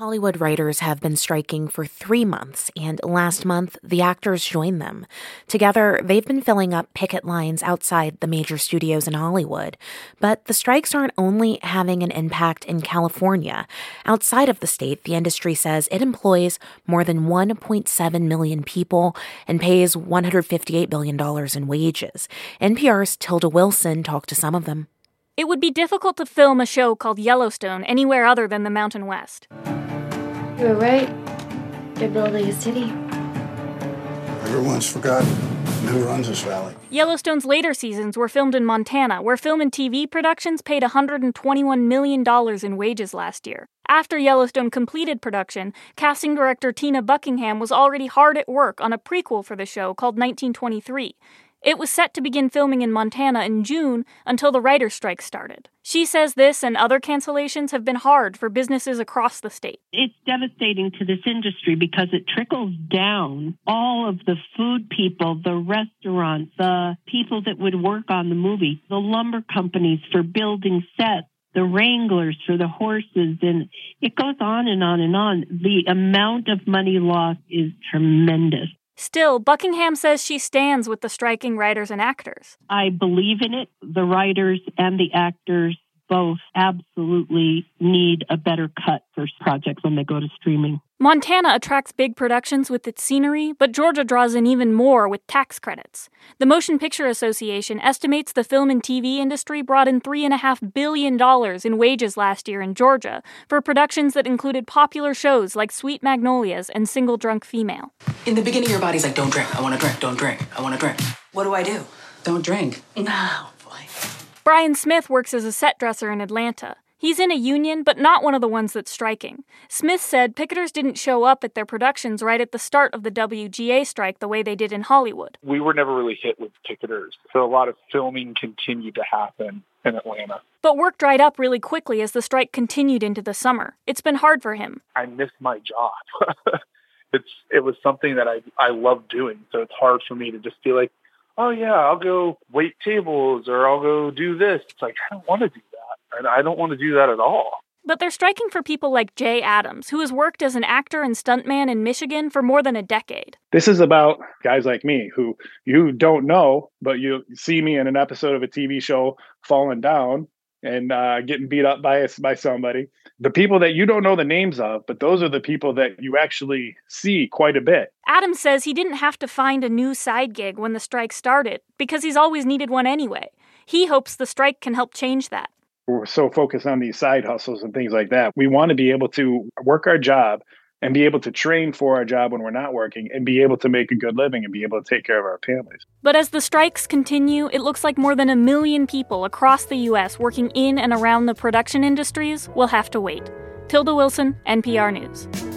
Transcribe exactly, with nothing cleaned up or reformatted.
Hollywood writers have been striking for three months, and last month, the actors joined them. Together, they've been filling up picket lines outside the major studios in Hollywood. But the strikes aren't only having an impact in California. Outside of the state, the industry says it employs more than one point seven million people and pays one hundred fifty-eight billion dollars in wages. N P R's Tilda Wilson talked to some of them. It would be difficult to film a show called Yellowstone anywhere other than the Mountain West. You were right. They're building a city. Everyone's forgotten who runs this valley. Yellowstone's later seasons were filmed in Montana, where film and T V productions paid one hundred twenty-one million dollars in wages last year. After Yellowstone completed production, casting director Tina Buckingham was already hard at work on a prequel for the show called nineteen twenty-three. It was set to begin filming in Montana in June until the writer's strike started. She says this and other cancellations have been hard for businesses across the state. It's devastating to this industry because it trickles down all of the food people, the restaurants, the people that would work on the movie, the lumber companies for building sets, the wranglers for the horses, and it goes on and on and on. The amount of money lost is tremendous. Still, Buckingham says she stands with the striking writers and actors. I believe in it. The writers and the actors both absolutely need a better cut for projects when they go to streaming. Montana attracts big productions with its scenery, but Georgia draws in even more with tax credits. The Motion Picture Association estimates the film and T V industry brought in three point five billion dollars in wages last year in Georgia for productions that included popular shows like Sweet Magnolias and Single Drunk Female. In the beginning, your body's like, don't drink, I want to drink, don't drink, I want to drink. What do I do? Don't drink. No, boy. Brian Smith works as a set dresser in Atlanta. He's in a union, but not one of the ones that's striking. Smith said picketers didn't show up at their productions right at the start of the W G A strike the way they did in Hollywood. We were never really hit with picketers, so a lot of filming continued to happen in Atlanta. But work dried up really quickly as the strike continued into the summer. It's been hard for him. I missed my job. it's It was something that I, I love doing, so it's hard for me to just be like, oh yeah, I'll go wait tables or I'll go do this. It's like, I don't want to do that. And I don't want to do that at all. But they're striking for people like Jay Adams, who has worked as an actor and stuntman in Michigan for more than a decade. This is about guys like me who you don't know, but you see me in an episode of a T V show falling down and uh, getting beat up by by somebody. The people that you don't know the names of, but those are the people that you actually see quite a bit. Adams says he didn't have to find a new side gig when the strike started because he's always needed one anyway. He hopes the strike can help change that. We're so focused on these side hustles and things like that. We want to be able to work our job and be able to train for our job when we're not working and be able to make a good living and be able to take care of our families. But as the strikes continue, it looks like more than a million people across the U S working in and around the production industries will have to wait. Tilda Wilson, N P R News.